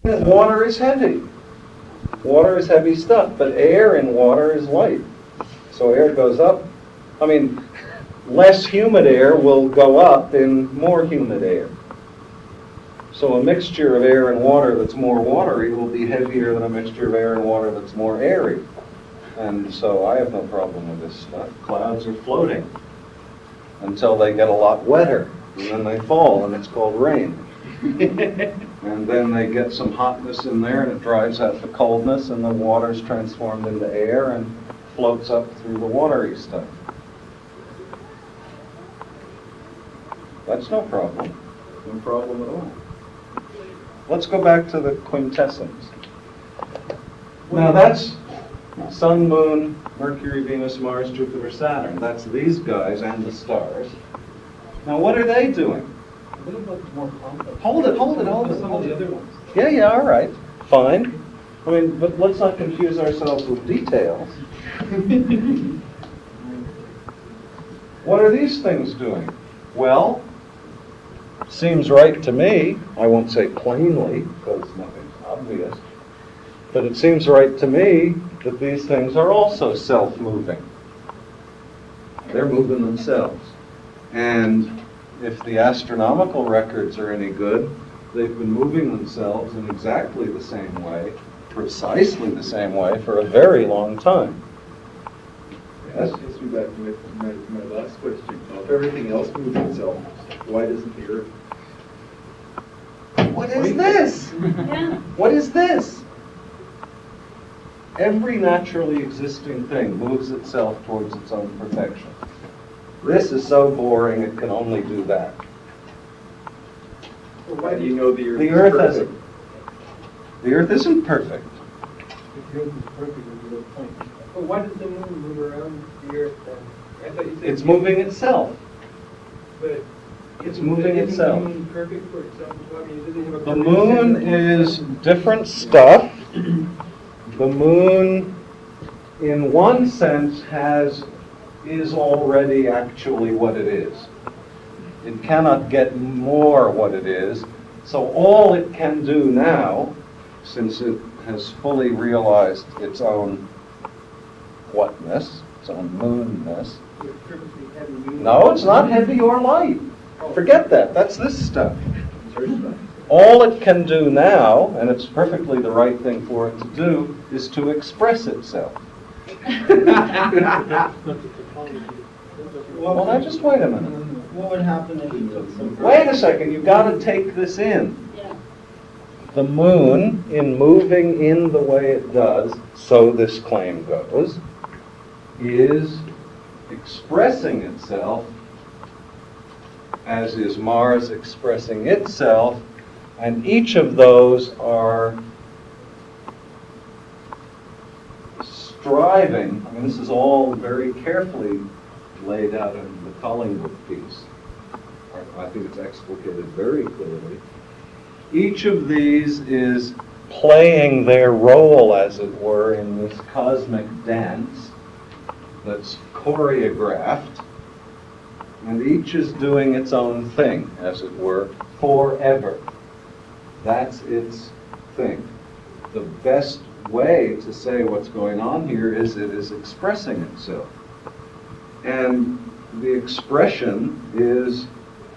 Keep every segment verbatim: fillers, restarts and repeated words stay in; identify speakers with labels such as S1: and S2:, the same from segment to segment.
S1: Water is heavy. Water is heavy stuff, but air in water is light. So air goes up. I mean, less humid air will go up in more humid air. So a mixture of air and water that's more watery will be heavier than a mixture of air and water that's more airy. And so I have no problem with this stuff. Clouds are floating until they get a lot wetter, and then they fall, and it's called rain. And then they get some hotness in there, and it drives out the coldness, and the water's transformed into air and floats up through the watery stuff. That's no problem. No problem at all. Let's go back to the quintessence. Now that's Sun, Moon, Mercury, Venus, Mars, Jupiter, Saturn. That's these guys and the stars. Now what are they doing?
S2: A little bit more complex.
S1: Hold it, hold it, hold it.
S2: Some of the other ones.
S1: Yeah, yeah, all right. Fine. I mean, but let's not confuse ourselves with details. What are these things doing? Well, seems right to me. I won't say plainly, because nothing's obvious. But it seems right to me that these things are also self-moving. They're moving themselves. And if the astronomical records are any good, they've been moving themselves in exactly the same way, precisely the same way, for a very long time.
S3: Yes? That takes me back to my, my, my last question. If everything else moves itself, why doesn't the Earth?
S1: What is this?
S4: Yeah.
S1: What is this? Every naturally existing thing moves itself towards its own perfection. This is so boring, it can only do that.
S3: Well, why do you know the Earth
S1: The
S3: is
S1: Earth
S3: perfect?
S1: isn't. The Earth isn't perfect.
S2: The Earth is perfect is a good point. But why does the moon move around the Earth then? I thought you said
S1: It's moving itself.
S2: But
S1: It's
S2: isn't-
S1: moving
S2: isn't
S1: itself.
S2: the moon perfect for itself? I mean, it doesn't have a
S1: The
S2: perfect
S1: moon
S2: center.
S1: is different stuff. The moon, in one sense, has is already actually what it is. It cannot get more what it is. So all it can do now, since it has fully realized its own whatness, its own moonness.
S2: It's perfectly heavy moon.
S1: No, it's not heavy or light. Forget that. That's this stuff.
S3: Sorry, stuff.
S1: All it can do now, and it's perfectly the right thing for it to do, is to express itself. Well, now just wait a minute.
S2: What would happen if you took some...
S1: Wait a second, you've got to take this in.
S4: Yeah.
S1: The moon, in moving in the way it does, so this claim goes, is expressing itself, as is Mars expressing itself, and each of those are striving. I mean, this is all very carefully laid out in the Collingwood piece. I think it's explicated very clearly. Each of these is playing their role, as it were, in this cosmic dance that's choreographed, and each is doing its own thing, as it were, forever. That's its thing. The best way to say what's going on here is it is expressing itself. And the expression is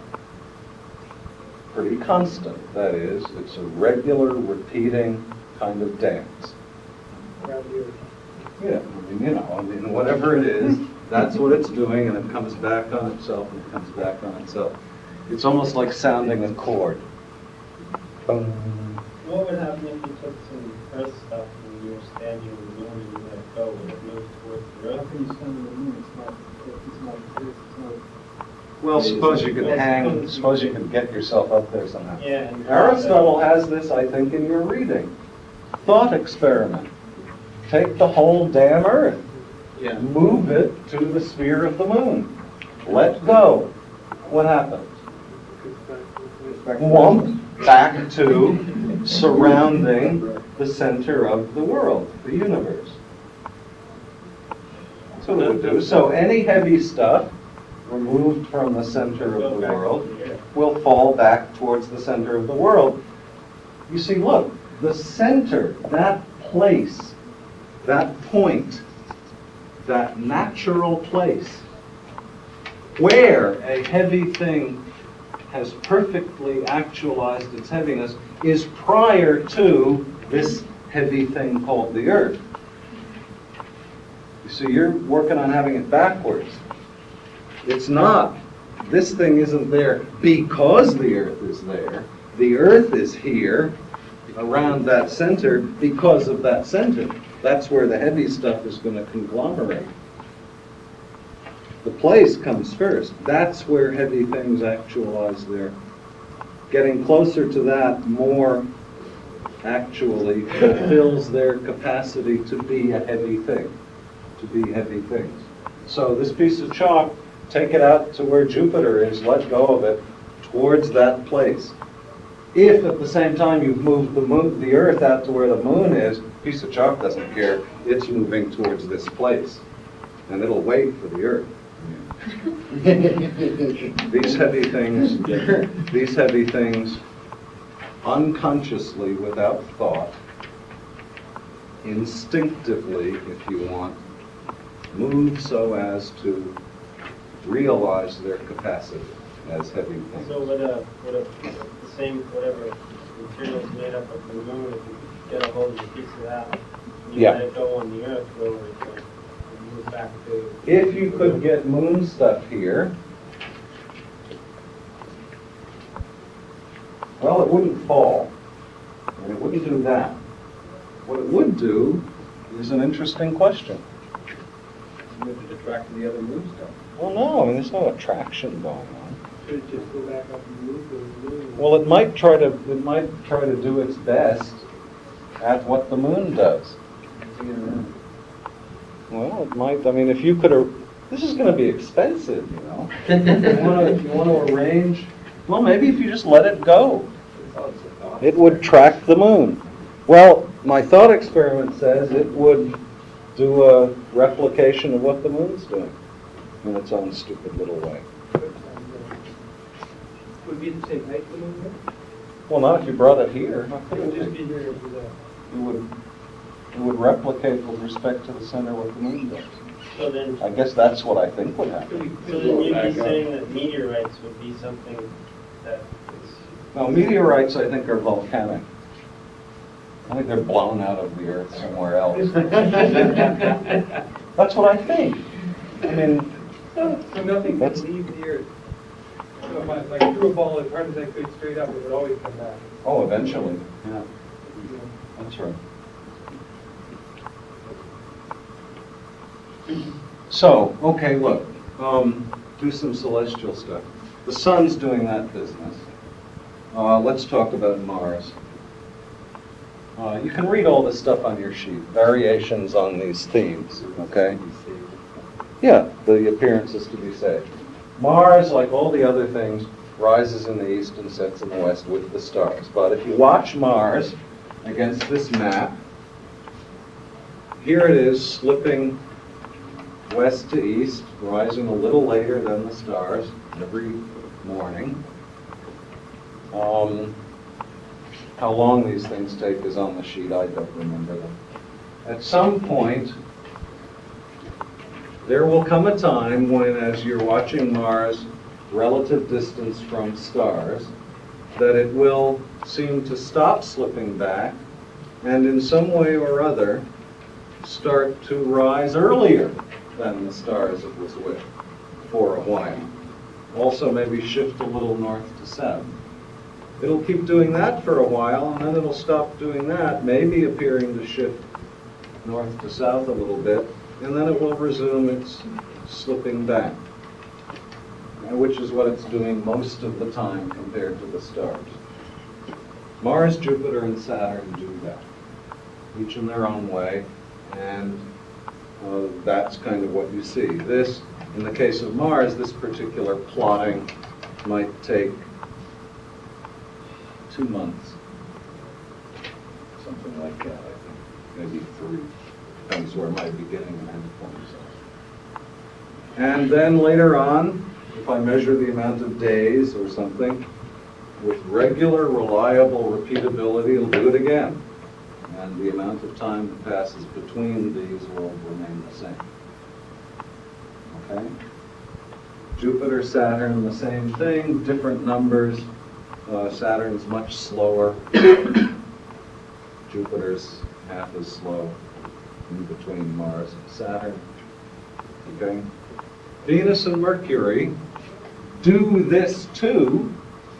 S1: pretty constant. That is, it's a regular, repeating kind of dance.
S2: Around the Earth.
S1: Yeah, I mean, you know, I mean, whatever it is, that's what it's doing, and it comes back on itself, and it comes back on itself. It's almost like sounding a chord. Boom.
S2: What would happen if you took some Earth stuff and you were standing in the moon and you let it go and it moved towards the Earth? How can you stand in the moon? It's not, it's not, it's not...
S1: Well, suppose you could hang, suppose you could get yourself up there somehow.
S2: Yeah. and-
S1: Aristotle has this, I think, in your reading. Thought experiment. Take the whole damn Earth,
S2: Yeah.
S1: move it to the sphere of the moon. Let go. What happens? Whomp back to surrounding the center of the world, the universe. That's what it would do. So any heavy stuff removed from the center of the world will fall back towards the center of the world. You see, look, the center, that place, that point, that natural place where a heavy thing has perfectly actualized its heaviness is prior to this heavy thing called the Earth. You see, you're working on having it backwards. It's not. This thing isn't there because the Earth is there. The Earth is here around that center because of that center. That's where the heavy stuff is going to conglomerate. The place comes first. That's where heavy things actualize their. Getting closer to that more actually fulfills their capacity to be a heavy thing, to be heavy things. So this piece of chalk, take it out to where Jupiter is, let go of it, towards that place. If at the same time you've moved the moon, the Earth out to where the moon is, piece of chalk doesn't care, it's moving towards this place. And it'll wait for the Earth. These heavy things, these heavy things, unconsciously, without thought, instinctively, if you want, move so as to realize their capacity as heavy things.
S2: So would a, would a, the same, whatever material is made up of the moon, if you get a hold of a piece of that, and you
S1: Yeah.
S2: let it go on the Earth, will it uh, move back to?
S1: If you could get moon stuff here, well, it wouldn't fall, and it wouldn't do that. What it would do is an interesting question.
S3: Would it attract the other moon stuff?
S1: Well, no, I mean, there's no attraction going on.
S2: Should it just go back up and move the moon?
S1: Well, it might try to, it might try to do its best at what the moon does. Well, it might, I mean, if you could, ar- this is going to be expensive, you know. You want to, you want to arrange, well, maybe if you just let it go, it would track the moon. Well, my thought experiment says it would do a replication of what the moon's doing in its own stupid little way.
S2: Would it be the same height as the moon?
S1: Well, not if you brought it here. How could
S2: It
S1: it
S2: would just
S1: be?
S2: be here for that.
S1: It would, it would replicate with respect to the center what the moon does.
S2: So then,
S1: I guess that's what I think would happen.
S2: so then you'd be saying that meteorites would be something that is,
S1: Now, meteorites, I think, are volcanic. I think they're blown out of the earth somewhere else. That's what I think. I mean,
S4: So nothing
S1: That's-
S4: can leave the earth. So if I, like, threw a ball as hard as I could straight up, it would always come back.
S1: oh, eventually, yeah, that's right. So, okay, look, um, do some celestial stuff. The sun's doing that business. Uh, let's talk about Mars. Uh, you can read all this stuff on your sheet, variations on these themes, okay? Yeah, the appearance is to be saved. Mars, like all the other things, rises in the east and sets in the west with the stars. But if you watch Mars against this map, here it is slipping west to east, rising a little later than the stars every morning. Um, how long these things take is on the sheet, I don't remember them. At some point, there will come a time when, as you're watching Mars, relative distance from stars, that it will seem to stop slipping back and in some way or other start to rise earlier than the stars it was with for a while. Also maybe shift a little north to south. It'll keep doing that for a while and then it'll stop doing that, maybe appearing to shift north to south a little bit, and then it will resume its slipping back, which is what it's doing most of the time compared to the stars. Mars, Jupiter, and Saturn do that, each in their own way, and uh, that's kind of what you see. This, in the case of Mars, this particular plotting might take two months, something like that, I think, maybe three. Depends where my beginning and end points are. And then later on, if I measure the amount of days or something,
S5: with regular, reliable repeatability, it'll do it again. And the amount of time that passes between these will remain the same. Okay? Jupiter, Saturn, the same thing, different numbers. Uh, Saturn's much slower. Jupiter's half as slow in between Mars and Saturn. Okay? Venus and Mercury do this too,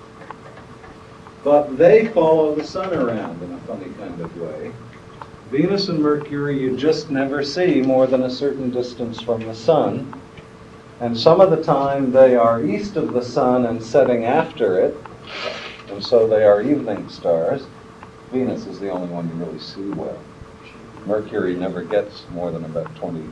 S5: but they follow the sun around in a funny kind of way. Venus and Mercury you just never see more than a certain distance from the sun, and some of the time they are east of the sun and setting after it, and so they are evening stars. Venus is the only one you really see well. Mercury never gets more than about twenty-two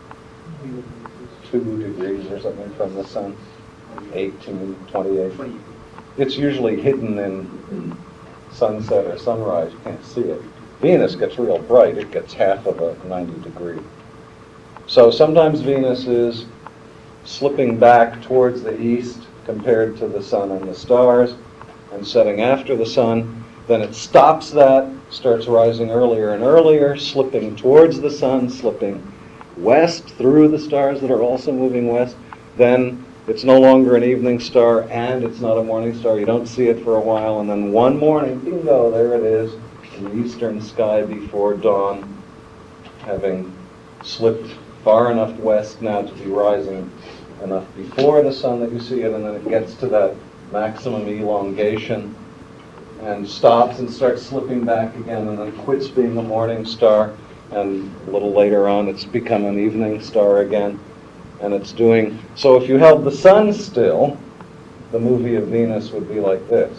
S5: degrees or something from the sun, eighteen, twenty-eight. It's usually hidden in sunset or sunrise, you can't see it. Venus gets real bright, it gets half of a ninety degree. So sometimes Venus is slipping back towards the east compared to the sun and the stars, and setting after the sun. Then it stops that, starts rising earlier and earlier, slipping towards the sun, slipping west through the stars that are also moving west. Then it's no longer an evening star and it's not a morning star. You don't see it for a while, and then one morning, bingo, there it is in the eastern sky before dawn, having slipped far enough west now to be rising enough before the sun that you see it, and then it gets to that maximum elongation and stops and starts slipping back again, and then quits being a morning star, and a little later on it's become an evening star again, and it's doing, so if you held the sun still, the movie of Venus would be like this.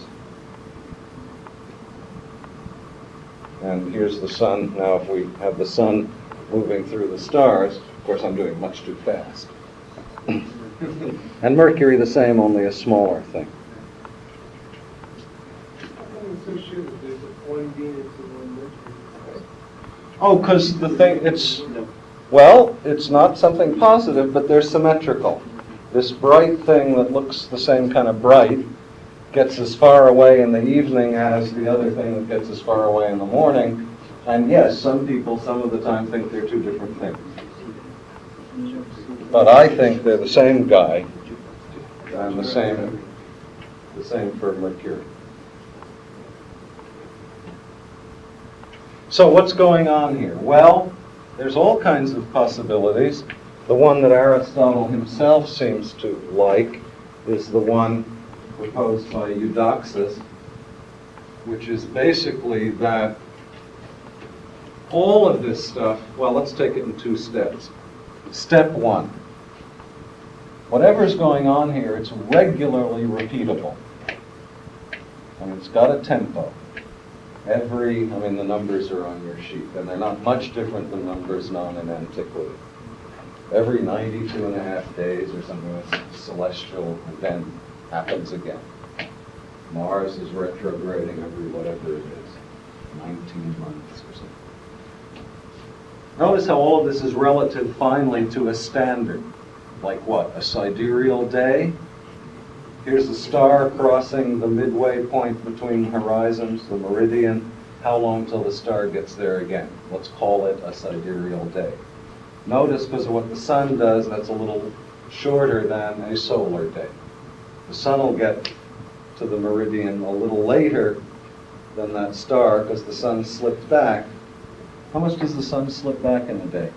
S5: And here's the sun. Now if we have the sun moving through the stars, of course I'm doing much too fast. And Mercury the same, only a smaller thing.
S4: I'm so sure that there's one Venus and one Mercury.
S5: Oh, because the thing, it's, well, it's not something positive, but they're symmetrical. This bright thing that looks the same kind of bright gets as far away in the evening as the other thing that gets as far away in the morning. And yes, some people some of the time think they're two different things. But I think they're the same guy, and the same, the same for Mercury. So what's going on here? Well, there's all kinds of possibilities. The one that Aristotle himself seems to like is the one proposed by Eudoxus, which is basically that all of this stuff, well, let's take it in two steps. Step one, whatever's going on here, it's regularly repeatable. And it's got a tempo. Every, I mean, the numbers are on your sheet, and they're not much different than numbers known in antiquity. Every ninety-two and a half days or something, a celestial event happens again. Mars is retrograding every whatever it is, nineteen months or something. Notice how all of this is relative finally to a standard. Like what? A sidereal day? Here's a star crossing the midway point between horizons, the meridian. How long till the star gets there again? Let's call it a sidereal day. Notice, because of what the sun does, that's a little shorter than a solar day. The sun will get to the meridian a little later than that star because the sun slipped back. How much does the sun slip back in a day?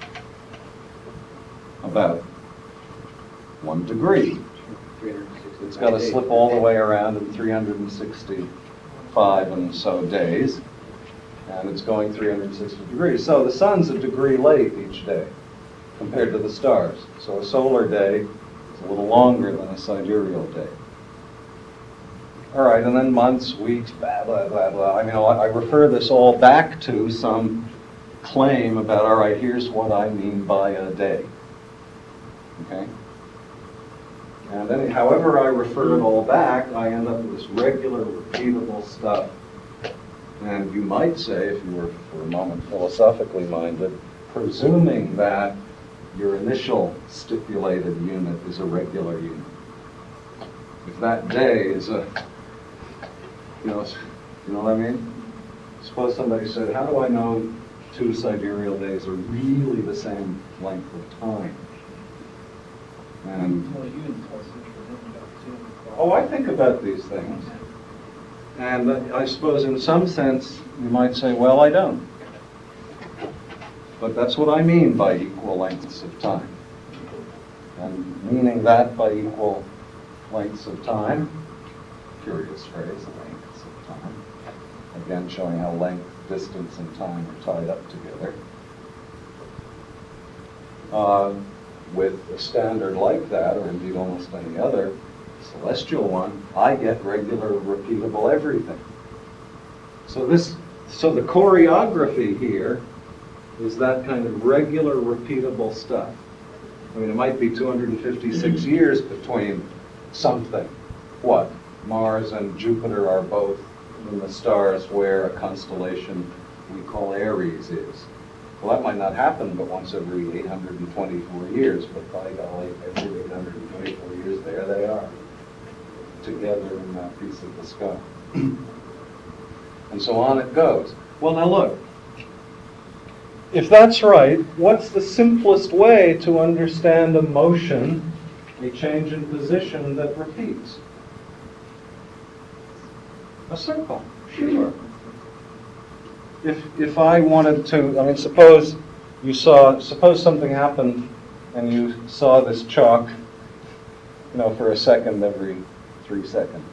S5: About one degree. It's got to slip all the way around in three hundred sixty-five and so days, and it's going three hundred sixty degrees. So the sun's a degree late each day compared to the stars. So a solar day is a little longer than a sidereal day. All right, and then months, weeks, blah, blah, blah, blah. I mean, I refer this all back to some claim about, all right, here's what I mean by a day. Okay? And then, however I refer it all back, I end up with this regular, repeatable stuff. And you might say, if you were for a moment philosophically minded, presuming that your initial stipulated unit is a regular unit. If that day is a You know, you know what I mean? Suppose somebody said, how do I know two sidereal days are really the same length of time? And, oh, I think about these things. And I suppose in some sense, you might say, well, I don't. But that's what I mean by equal lengths of time. And meaning that by equal lengths of time, curious phrase, lengths of time. Again, showing how length, distance, and time are tied up together. Uh, with a standard like that, or indeed almost any other celestial one, I get regular, repeatable everything. So this, so the choreography here is that kind of regular, repeatable stuff. I mean, it might be two hundred fifty-six years between something. What? Mars and Jupiter are both in the stars where a constellation we call Aries is. Well, that might not happen but once every eight hundred twenty-four years, but by golly, every eight hundred twenty-four years, there they are, together in that piece of the sky. And so on it goes. Well, now look. If that's right, what's the simplest way to understand a motion, a change in position that repeats? A circle, sure. If, if I wanted to, I mean, suppose you saw, suppose something happened and you saw this chalk, you know, for a second every three seconds.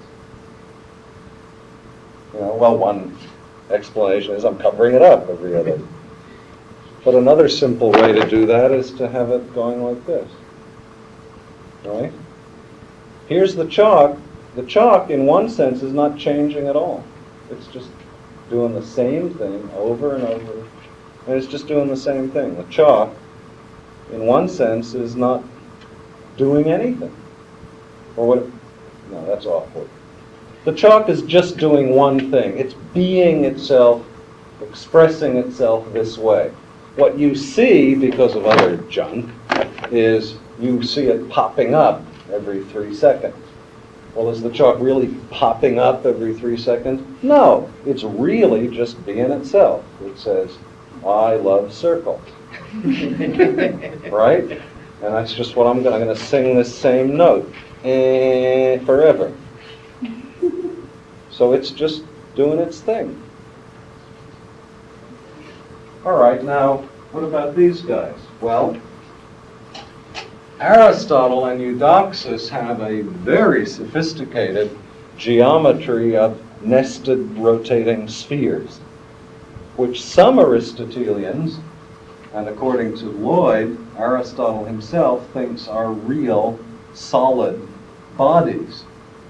S5: You know, well, one explanation is I'm covering it up every other. But another simple way to do that is to have it going like this. Right? Here's the chalk. The chalk, in one sense, is not changing at all. It's just doing the same thing over and over. And it's just doing the same thing. The chalk, in one sense, is not doing anything. Or what? No, that's awful. The chalk is just doing one thing. It's being itself, expressing itself this way. What you see, because of other junk, is you see it popping up every three seconds. Well, is the chalk really popping up every three seconds? No, it's really just being itself. It says, I love circles. Right? And that's just what I'm going to, I'm going to sing this same note eh, forever. So it's just doing its thing. All right, now, what about these guys? Well, Aristotle and Eudoxus have a very sophisticated geometry of nested rotating spheres, which some Aristotelians, and according to Lloyd, Aristotle himself thinks are real, solid bodies.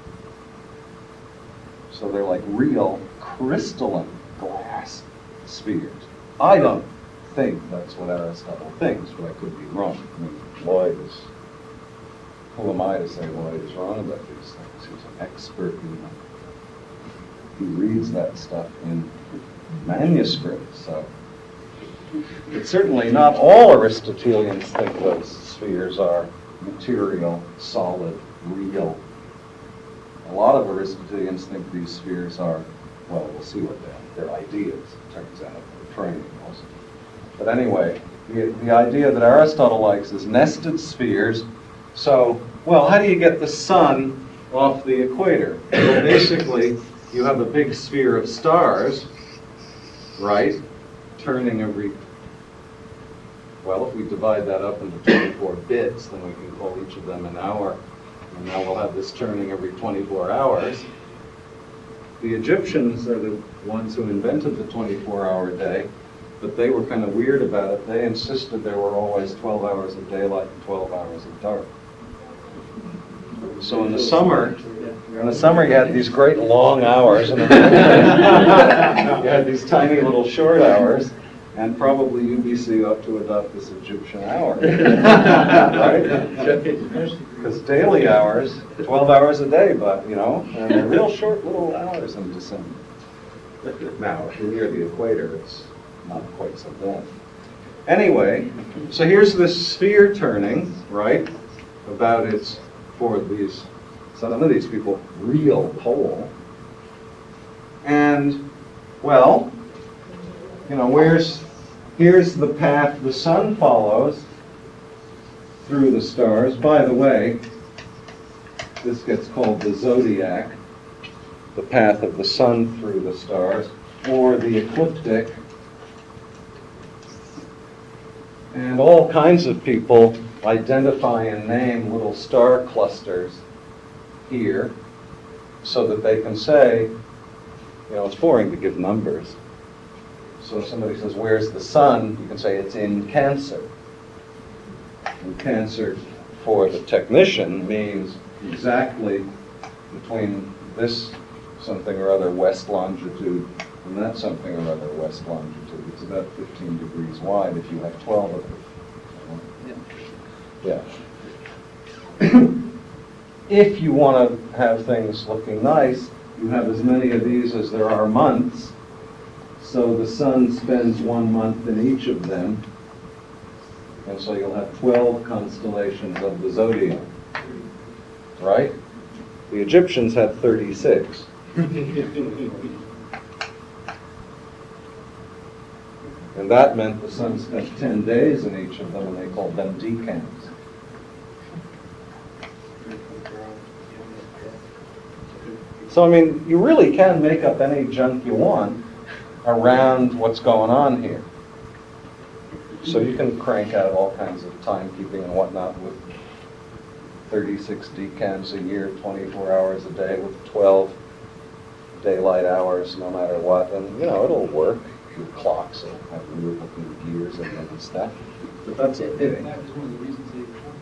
S5: So they're like real crystalline glass spheres. I don't think that's what Aristotle thinks, but I could be wrong. I mean, Lloyd is, who am I to say Lloyd is wrong about these things? He's an expert in them. He reads that stuff in manuscripts, so. But certainly not all Aristotelians think those spheres are material, solid, real. A lot of Aristotelians think these spheres are, well, we'll see what they are. They're ideas, it turns out. They're training mostly. But anyway, the, the idea that Aristotle likes is nested spheres. So, well, how do you get the sun off the equator? Well, basically, you have a big sphere of stars, right, turning every, well, if we divide that up into twenty-four bits, then we can call each of them an hour. And now we'll have this turning every twenty-four hours. The Egyptians are the ones who invented the twenty-four hour day, but they were kind of weird about it. They insisted there were always twelve hours of daylight and twelve hours of dark. So in the summer, in the summer you had these great long hours, and in the winter you had these tiny little short hours, and probably U B C ought to adopt this Egyptian hour, right? Because daily hours, twelve hours a day, but, you know, and they're real short little hours in December. Now, if you're near the equator, it's not quite so bad. Anyway, so here's this sphere turning, right, about its, for these, some of these people, real pole. And, well, you know, where's, here's the path the sun follows through the stars. By the way, this gets called the zodiac, the path of the sun through the stars, or the ecliptic. And all kinds of people identify and name little star clusters here so that they can say, you know, it's boring to give numbers. So if somebody says, where's the sun? You can say it's in Cancer. And Cancer, for the technician, means exactly between this something or other west longitude and that something or other west longitude. It's about fifteen degrees wide if you have twelve of them. Yeah. If you want to have things looking nice, you have as many of these as there are months. So the sun spends one month in each of them. And so you'll have twelve constellations of the zodiac. Right? The Egyptians had thirty-six. And that meant the sun spent ten days in each of them, and they called them decans. So, I mean, you really can make up any junk you want around what's going on here. So you can crank out all kinds of timekeeping and whatnot with thirty-six decans a year, twenty-four hours a day with twelve daylight hours, no matter what, and, you know, it'll work. Your clocks will have weird looking gears in them and stuff. But that's
S4: And
S5: okay.
S4: that was one of the reasons they.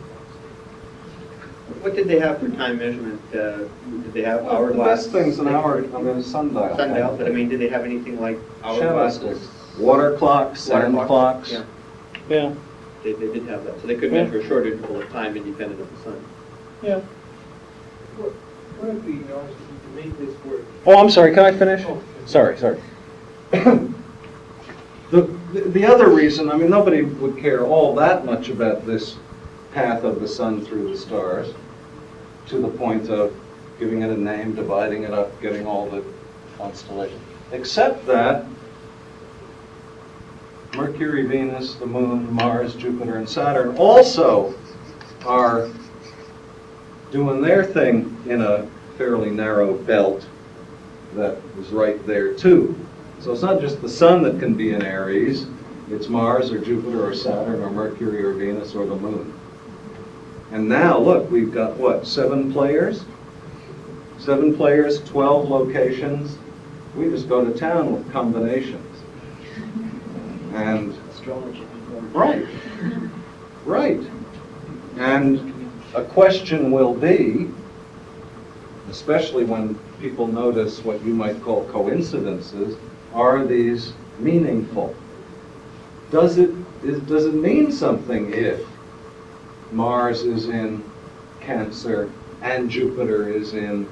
S2: What did they have for time measurement? Uh, Did they have
S5: Well,
S2: hourglass?
S5: the best thing's an hour, I mean, a sundial.
S2: Sundial, but I mean, did they have anything like hourglasses?
S5: Candlesticks, water clocks, sand
S2: Water
S5: clocks.
S2: Yeah,
S5: Yeah,
S2: they, they did have that, so they could
S5: Yeah.
S2: measure a short interval of time independent of the sun.
S5: yeah.
S4: What, what if we, you know, to make this work?
S5: Oh, I'm sorry, can I finish?
S4: Oh.
S5: Sorry, sorry. The, the the other reason, I mean, nobody would care all that much about this path of the sun through the stars, to the point of giving it a name, dividing it up, getting all the constellations, except that Mercury, Venus, the Moon, Mars, Jupiter, and Saturn also are doing their thing in a fairly narrow belt that is right there too. So it's not just the sun that can be in Aries, it's Mars or Jupiter or Saturn or Mercury or Venus or the Moon. And now, look, we've got, what, seven players? Seven players, twelve locations. We just go to town with combinations. And, right, right. And a question will be, especially when people notice what you might call coincidences, are these meaningful? Does it, is, does it mean something if Mars is in Cancer and Jupiter is in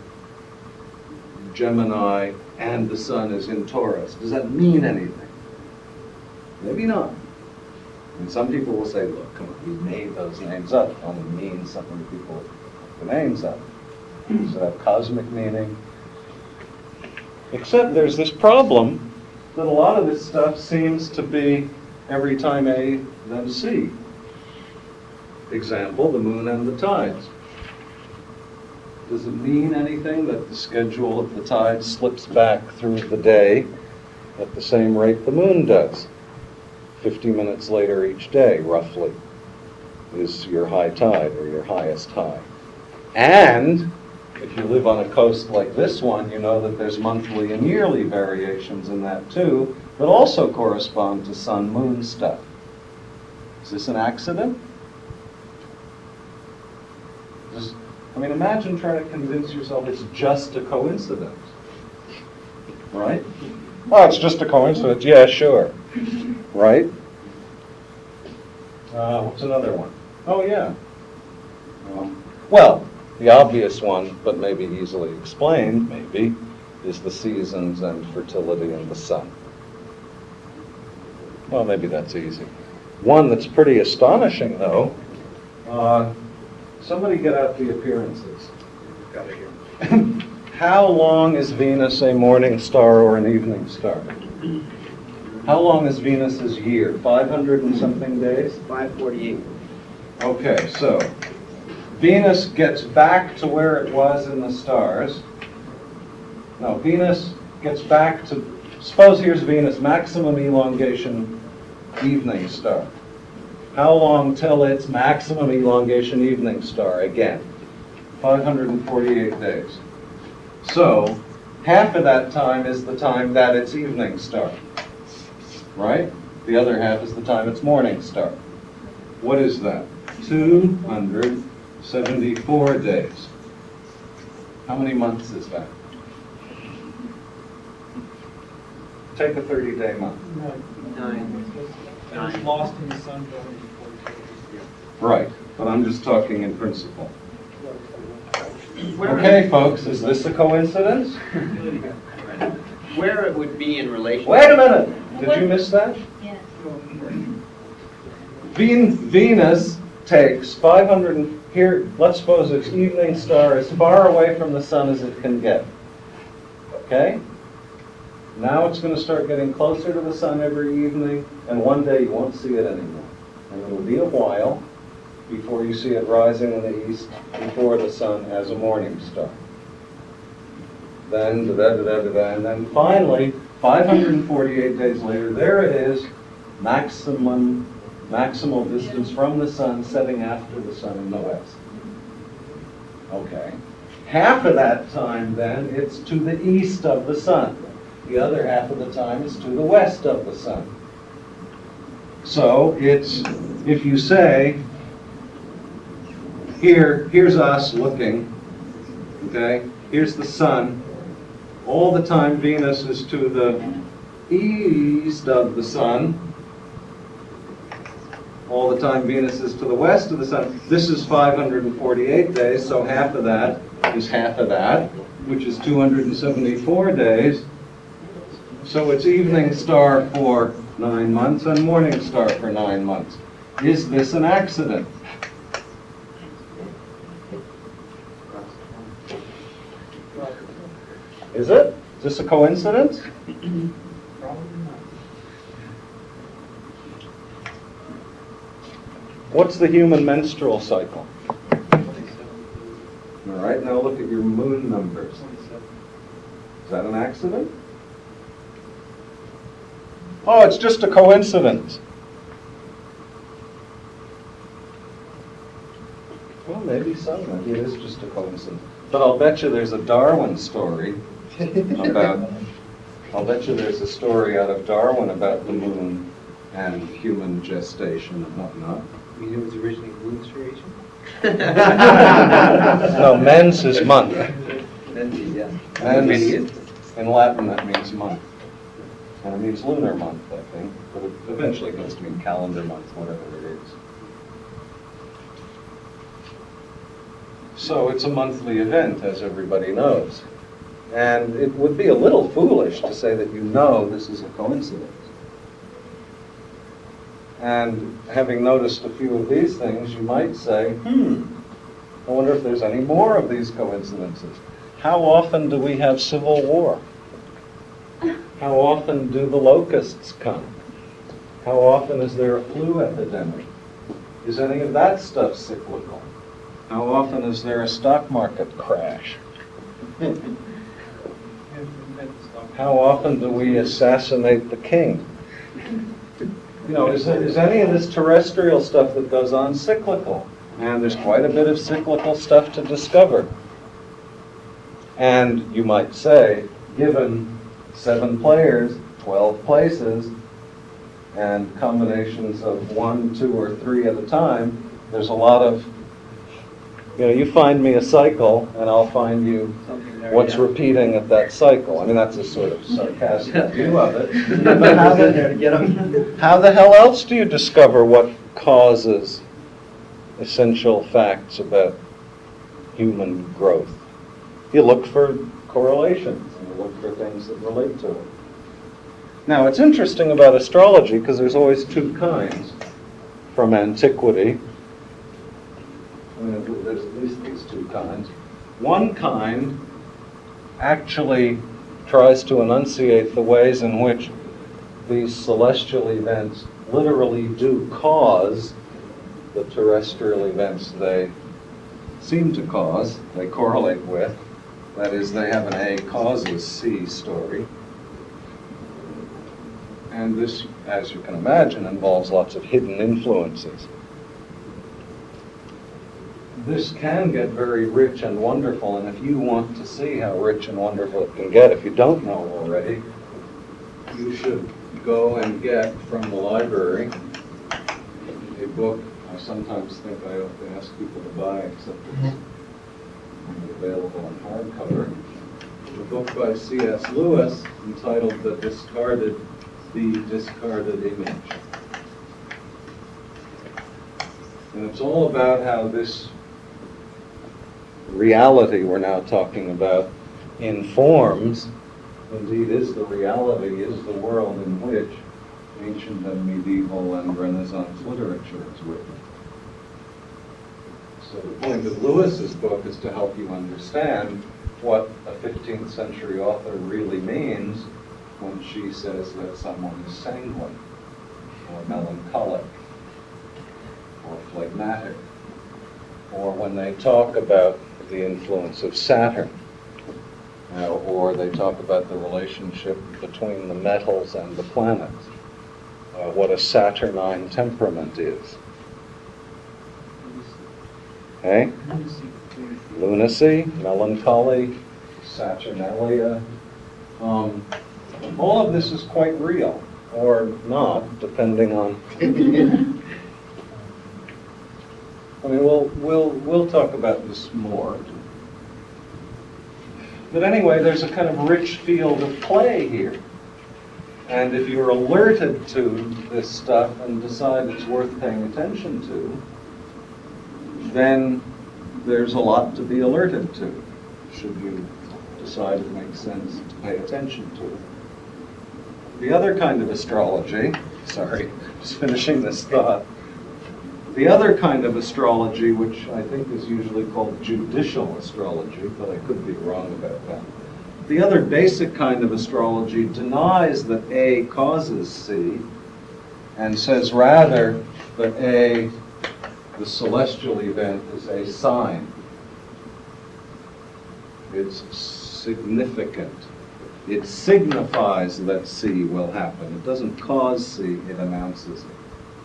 S5: Gemini and the Sun is in Taurus? Does that mean anything? Maybe not. And some people will say, look, come on, we made those names up. It only means something to people with the names up. Does it have cosmic meaning? Except there's this problem that a lot of this stuff seems to be every time A, then C. Example, the moon and the tides. Does it mean anything that the schedule of the tides slips back through the day at the same rate the moon does? fifty minutes later each day, roughly, is your high tide or your highest high. And if you live on a coast like this one, you know that there's monthly and yearly variations in that too, that also correspond to sun-moon stuff. Is this an accident? Just, I mean, imagine trying to convince yourself it's just a coincidence. Right? Oh, it's just a coincidence. Yeah, sure. Right? Uh, what's another one? Oh, yeah. Um, well, the obvious one, but maybe easily explained, maybe, is the seasons and fertility and the sun. Well, maybe that's easy. One that's pretty astonishing, though, uh, somebody get out the appearances.
S2: Got it here.
S5: how long is Venus a morning star or an evening star? How long is Venus's year? five hundred and something days?
S6: five forty-eight.
S5: Okay, so Venus gets back to where it was in the stars. No, Venus gets back to, suppose here's Venus, maximum elongation evening star. How long till its maximum elongation evening star again? five hundred forty-eight days. So, half of that time is the time that it's evening star, right? The other half is the time it's morning star. What is that? two hundred seventy-four days. How many months is that? Take a thirty-day month.
S6: Nine.
S4: It was lost in the sun going before.
S5: Right, but I'm just talking in principle. Okay, folks, is this a coincidence?
S6: Where it would be in relation.
S5: Wait a minute, did you miss that?
S7: Yes.
S5: Ven- Venus takes five hundred, and, here, let's suppose its evening star as far away from the sun as it can get. Okay? Now it's going to start getting closer to the sun every evening, and one day you won't see it anymore. And it'll be a while before you see it rising in the east before the sun as a morning star. Then, da da da da da, and then finally, five hundred forty-eight days later, there it is, maximum, maximal distance from the sun, setting after the sun in the west. Okay. Half of that time, then, it's to the east of the sun. The other half of the time is to the west of the sun. So it's, if you say, here, here's us looking, okay? Here's the sun. All the time Venus is to the east of the sun. All the time Venus is to the west of the sun. This is five hundred forty-eight days, so half of that is half of that, which is two hundred seventy-four days. So it's evening star for nine months and morning star for nine months. Is this an accident? Is it? Is this a coincidence?
S4: Probably not.
S5: What's the human menstrual cycle? All right, now look at your moon numbers. Is that an accident? Oh, it's just a coincidence. Well, maybe so. Maybe it is just a coincidence. But I'll bet you there's a Darwin story about, I'll bet you there's a story out of Darwin about the moon and human gestation and whatnot.
S6: You mean it was originally menstruation?
S5: No, mens is month.
S6: Then, yeah.
S5: Mens, in Latin, that means month. And it means lunar month, I think, but it eventually goes to mean calendar month, whatever it is. So it's a monthly event, as everybody knows. And it would be a little foolish to say that you know this is a coincidence. And having noticed a few of these things, you might say, hmm, I wonder if there's any more of these coincidences. How often do we have civil war? How often do the locusts come? How often is there a flu epidemic? Is any of that stuff cyclical? How often is there a stock market crash? How often do we assassinate the king? You know, is, is any of this terrestrial stuff that goes on cyclical? And there's quite a bit of cyclical stuff to discover. And you might say, given seven players, twelve places, and combinations of one, two, or three at a time, there's a lot of, you know, you find me a cycle, and I'll find you what's repeating at that cycle. I mean, that's a sort of sarcastic view of it. But how the, how the hell else do you discover what causes essential facts about human growth? You look for correlations, and you look for things that relate to it. Now, it's interesting about astrology, because there's always two kinds from antiquity. I mean, there's at least these two kinds. One kind actually tries to enunciate the ways in which these celestial events literally do cause the terrestrial events they seem to cause, they correlate with. That is, they have an A causes C story. And this, as you can imagine, involves lots of hidden influences. This can get very rich and wonderful, and if you want to see how rich and wonderful it can get, if you don't know already, you should go and get from the library a book I sometimes think I ought to ask people to buy, except it's only available in hardcover. A book by C S Lewis entitled The Discarded, The Discarded Image. And it's all about how this reality we're now talking about informs, indeed is the reality, is the world in which ancient and medieval and Renaissance literature is written. So the point of Lewis's book is to help you understand what a fifteenth century author really means when she says that someone is sanguine, or melancholic, or phlegmatic, or when they talk about the influence of Saturn, uh, or they talk about the relationship between the metals and the planets, uh, what a Saturnine temperament is. Okay? Lunacy, melancholy, Saturnalia. Um, all of this is quite real, or not, depending on. I mean, we'll we'll we'll talk about this more. But anyway, there's a kind of rich field of play here. And if you're alerted to this stuff and decide it's worth paying attention to, then there's a lot to be alerted to, should you decide it makes sense to pay attention to it. The other kind of astrology, sorry, just finishing this thought, the other kind of astrology, which I think is usually called judicial astrology, but I could be wrong about that. The other basic kind of astrology denies that A causes C and says rather that A, the celestial event, is a sign. It's significant. It signifies that C will happen. It doesn't cause C, it announces it.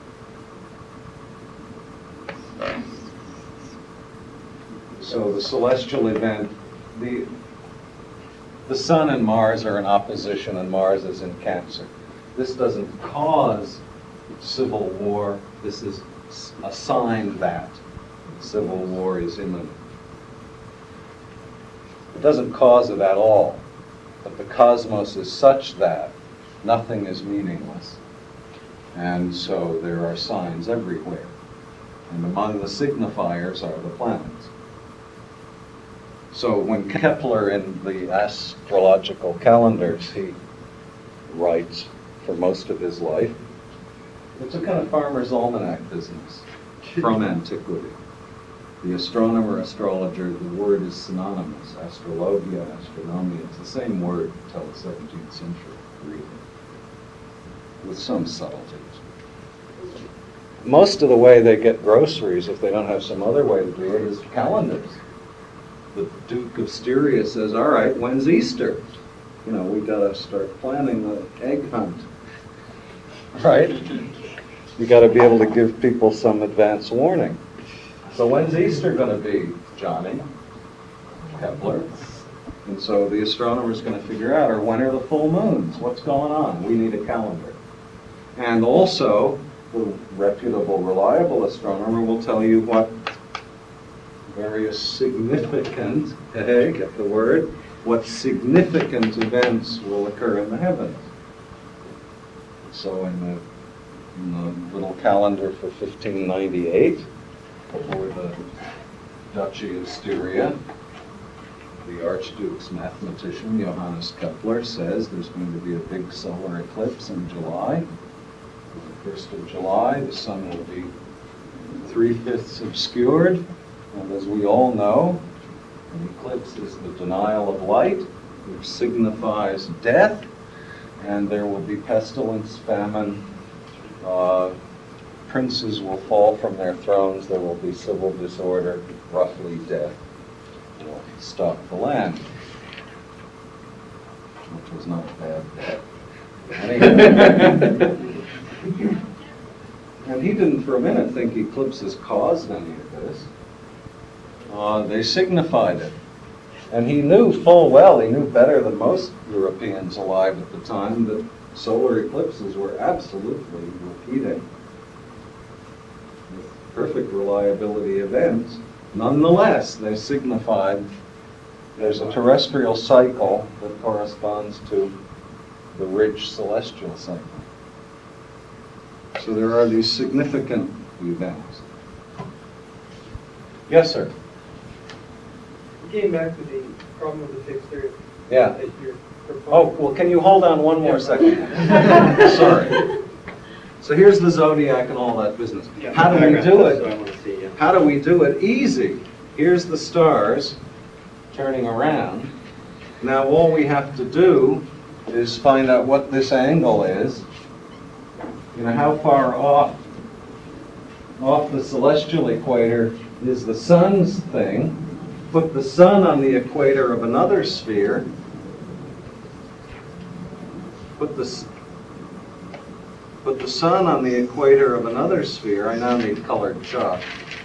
S5: So the celestial event, the the Sun and Mars are in opposition, and Mars is in Cancer. This doesn't cause civil war. This is a sign that civil war is imminent. It doesn't cause it at all, but the cosmos is such that nothing is meaningless. And so there are signs everywhere. And among the signifiers are the planets. So when Kepler in the astrological calendars, he writes for most of his life, it's a kind of farmer's almanac business from antiquity. The astronomer, astrologer, the word is synonymous. Astrologia, astronomia, it's the same word until the seventeenth century, really, with some subtleties. Most of the way they get groceries, if they don't have some other way to do it, is calendars. The Duke of Styria says, all right, when's Easter? You know, we got to start planning the egg hunt. Right? You got to be able to give people some advance warning. So when's Easter going to be, Johnny? Kepler. And so the astronomer's going to figure out, or when are the full moons? What's going on? We need a calendar. And also, the reputable, reliable astronomer will tell you what various significant, hey, get the word, what significant events will occur in the heavens. So in the, in the little calendar for fifteen ninety-eight, before the Duchy of Styria, the Archduke's mathematician, Johannes Kepler, says there's going to be a big solar eclipse in July. On the first of July, the sun will be three-fifths obscured. And as we all know, an eclipse is the denial of light. which signifies death, and there will be pestilence, famine, uh, princes will fall from their thrones, there will be civil disorder, roughly death will stop the land, which was not bad death. Anyway. And he didn't for a minute think eclipses caused any of this. Uh, they signified it. And he knew full well, he knew better than most Europeans alive at the time, that solar eclipses were absolutely repeating with perfect reliability events. Nonetheless, they signified there's a terrestrial cycle that corresponds to the rich celestial cycle. So there are these significant events. Yes, sir?
S4: Getting back to the problem of the fixed earth.
S5: Yeah.
S4: that you're proposing.
S5: Oh, well, can you hold on one more second? Sorry. So here's the zodiac and all that business.
S6: Yeah,
S5: How do we
S6: paragraph,
S5: do
S6: that's what I
S5: it?
S6: want to see, yeah.
S5: How do we do it? Easy. Here's the stars turning around. Now all we have to do is find out what this angle is. You know, how far off, off the celestial equator is the sun's thing. Put the sun on the equator of another sphere. Put the, s- put the sun on the equator of another sphere. I now need colored chalk.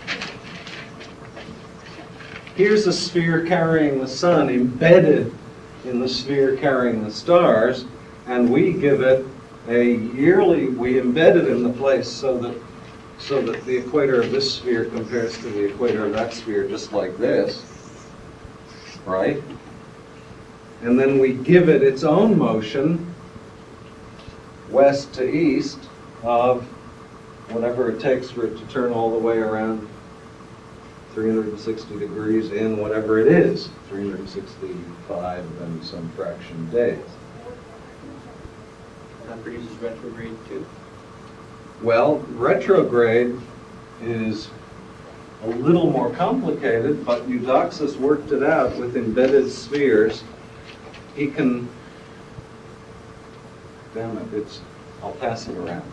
S5: Here's a sphere carrying the sun embedded in the sphere carrying the stars, and we give it a yearly, we embed it in the place so that so that the equator of this sphere compares to the equator of that sphere, just like this, right? And then we give it its own motion, west to east, of whatever it takes for it to turn all the way around three hundred sixty degrees in whatever it is, three hundred sixty-five and some fraction days.
S6: That produces retrograde too.
S5: Well, retrograde is a little more complicated, but Eudoxus worked it out with embedded spheres. He can, damn it, it's, I'll pass it around.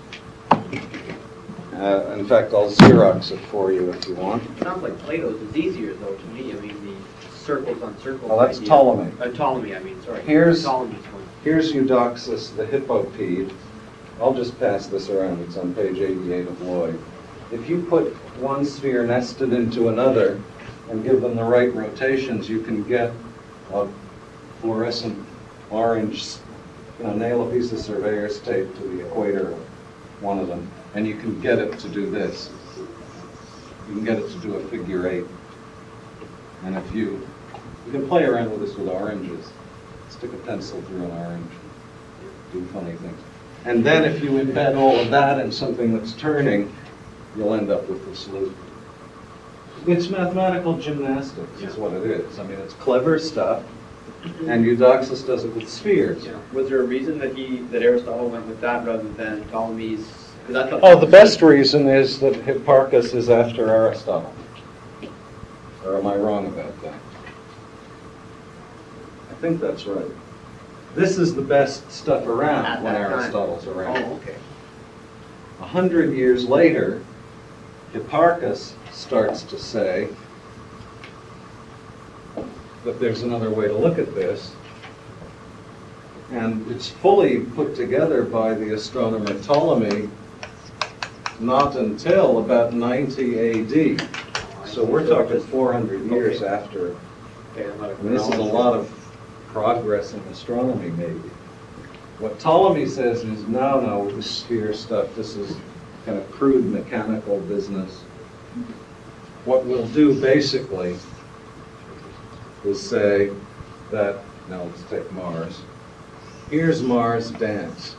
S5: Uh, in fact, I'll Xerox it for you if you want.
S6: It sounds like Plato's is easier though to me. I mean, the circles on circles.
S5: Well, that's
S6: idea.
S5: Ptolemy.
S6: Uh, Ptolemy, I mean, sorry.
S5: Here's-
S6: Ptolemy's one.
S5: Here's Eudoxus, the Hippopede. I'll just pass this around, it's on page eighty-eight of Lloyd. If you put one sphere nested into another and give them the right rotations, you can get a fluorescent orange, you know, nail a piece of surveyor's tape to the equator of one of them, and you can get it to do this. You can get it to do a figure eight. And if you, you can play around with this with oranges. Stick a pencil through an orange, do funny things. And then if you embed all of that in something that's turning, you'll end up with the solution. It's mathematical gymnastics is what it is. I mean, it's clever stuff, and Eudoxus does it with spheres.
S6: Yeah. Was there a reason that he, that Aristotle went with that rather than Ptolemy's? 'Cause I thought-
S5: Oh, the best reason is that Hipparchus is after Aristotle. Or am I wrong about that? I think that's right. This is the best stuff around
S6: At
S5: when
S6: that time.
S5: Aristotle's around.
S6: Oh, okay.
S5: A hundred years later, Hipparchus starts to say that there's another way to look at this, and it's fully put together by the astronomer Ptolemy not until about ninety A D. So we're talking four hundred years
S6: Okay.
S5: after.
S6: Okay, I'm not a
S5: And this is a lot of progress in astronomy, maybe. What Ptolemy says is, no, no, this sphere stuff, this is kind of crude mechanical business. What we'll do basically is say that, now let's take Mars. Here's Mars dance.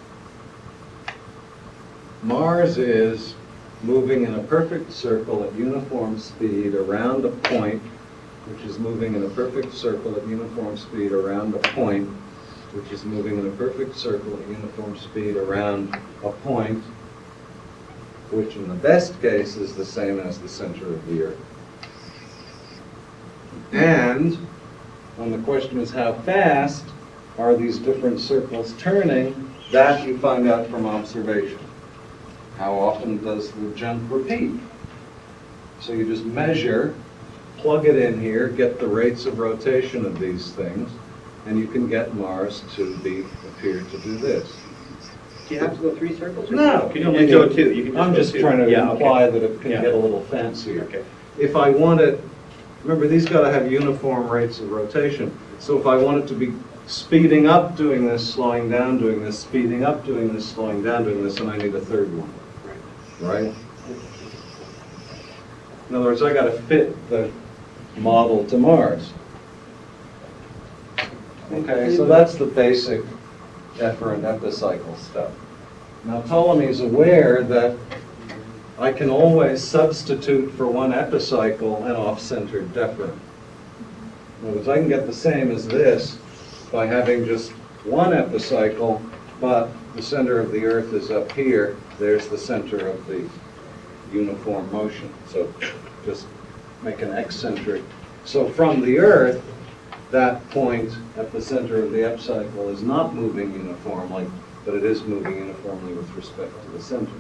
S5: Mars is moving in a perfect circle at uniform speed around a point, which is moving in a perfect circle at uniform speed around a point, which is moving in a perfect circle at uniform speed around a point, which in the best case is the same as the center of the Earth. And when the question is how fast, are these different circles turning? That you find out from observation. How often does the jump repeat? So you just measure, plug it in here, get the rates of rotation of these things, and you can get Mars to be appear to do this.
S6: Do you have to go three circles? or-
S5: No,
S6: Can you only go two? You can
S5: I'm
S6: go
S5: just
S6: two.
S5: trying to
S6: Yeah, okay.
S5: imply that it can
S6: Yeah.
S5: get a little fancier.
S6: Okay.
S5: If I want it, remember, these gotta have uniform rates of rotation. So if I want it to be speeding up doing this, slowing down doing this, speeding up doing this, slowing down doing this, and I need a third one. Right? In other words, I gotta fit the model to Mars. Okay, so that's the basic efferent epicycle stuff. Now Ptolemy's aware that I can always substitute for one epicycle an off-centered deferent. In other words, I can get the same as this by having just one epicycle, but the center of the Earth is up here. There's the center of the uniform motion. So just make an eccentric. So from the Earth, that point at the center of the epicycle is not moving uniformly, but it is moving uniformly with respect to the center.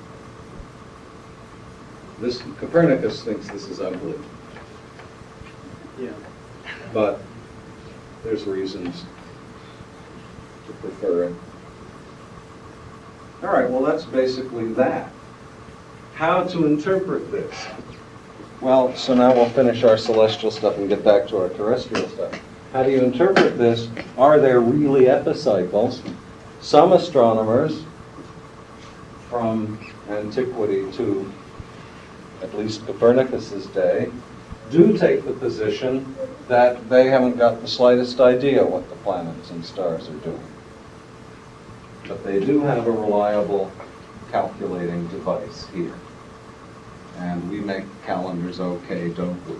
S5: This, Copernicus thinks this is ugly,
S6: Yeah.
S5: but there's reasons to prefer it. All right, well, that's basically that. How to interpret this? Well, so now we'll finish our celestial stuff and get back to our terrestrial stuff. How do you interpret this? Are there really epicycles? Some astronomers from antiquity to at least Copernicus's day do take the position that they haven't got the slightest idea what the planets and stars are doing. But they do have a reliable calculating device here. And we make calendars okay, don't we?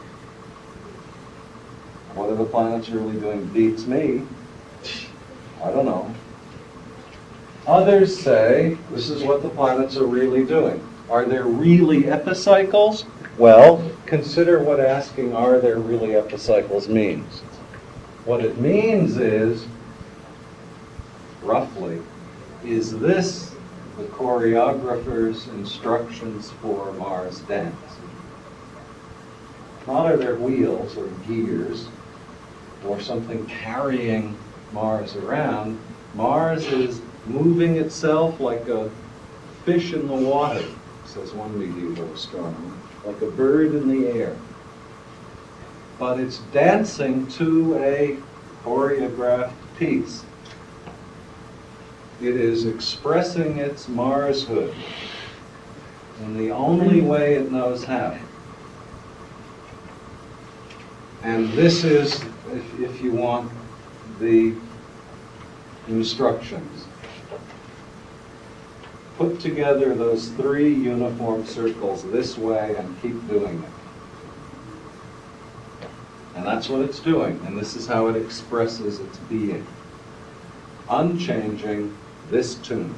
S5: What are the planets really doing beats me. I don't know. Others say this is what the planets are really doing. Are there really epicycles? Well, consider what asking are there really epicycles means. What it means is, roughly, is this the choreographer's instructions for Mars dance? Not are there wheels or gears or something carrying Mars around. Mars is moving itself like a fish in the water, says one medieval astronomer, like a bird in the air. But it's dancing to a choreographed piece. It is expressing its Marshood in the only way it knows how. And this is, if, if you want, the instructions. Put together those three uniform circles this way and keep doing it. And that's what it's doing, and this is how it expresses its being. Unchanging this tune.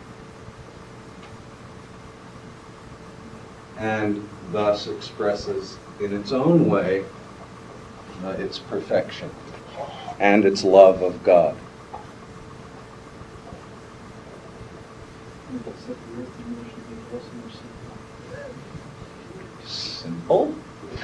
S5: And thus expresses in its own way uh, its perfection and its love of God. Simple?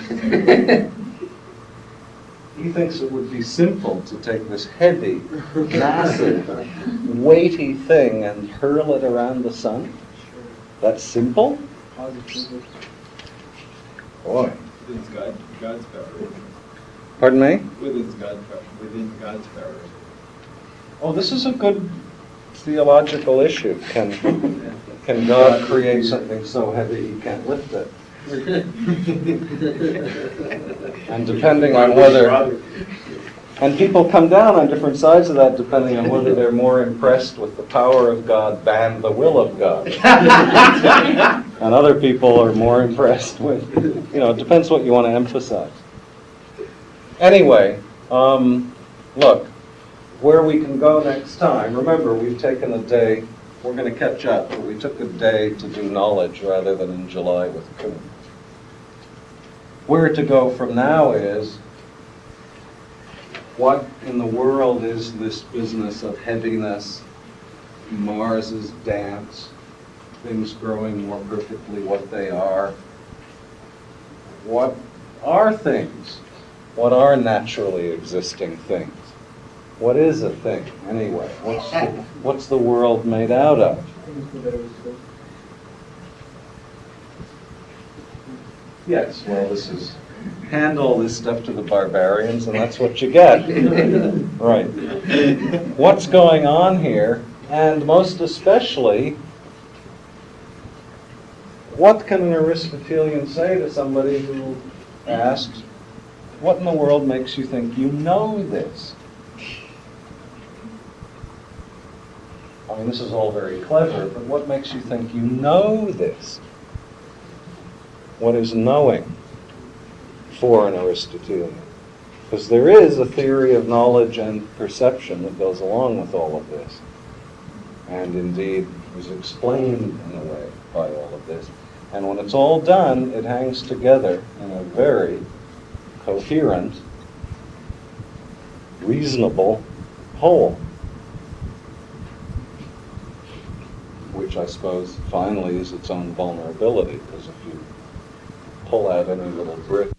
S5: He thinks it would be simple to take this heavy, massive, weighty thing and hurl it around the sun? That's simple? Boy.
S3: Within God, God's power.
S5: Pardon me?
S3: Within God's power. Within God's power.
S5: Oh, this is a good theological issue. Can, can God create something so heavy he can't lift it? And depending on whether, and people come down on different sides of that depending on whether they're more impressed with the power of God than the will of God. And other people are more impressed with, you know, it depends what you want to emphasize. Anyway, um, look, where we can go next time, remember we've taken a day, we're going to catch up, but we took a day to do knowledge rather than in July with Kuhn. Where to go from now is, what in the world is this business of heaviness, Mars's dance, things growing more perfectly what they are? What are things? What are naturally existing things? What is a thing, anyway? What's the, what's the world made out of? Yes, well, this is, hand all this stuff to the barbarians, and that's what you get. Right. What's going on here, and most especially, what can an Aristotelian say to somebody who asks, what in the world makes you think you know this? I mean, this is all very clever, but what makes you think you know this? What is knowing for an Aristotelian? Because there is a theory of knowledge and perception that goes along with all of this, and indeed is explained in a way by all of this. And when it's all done, it hangs together in a very coherent, reasonable whole, which I suppose finally is its own vulnerability, because if you pull out any little brick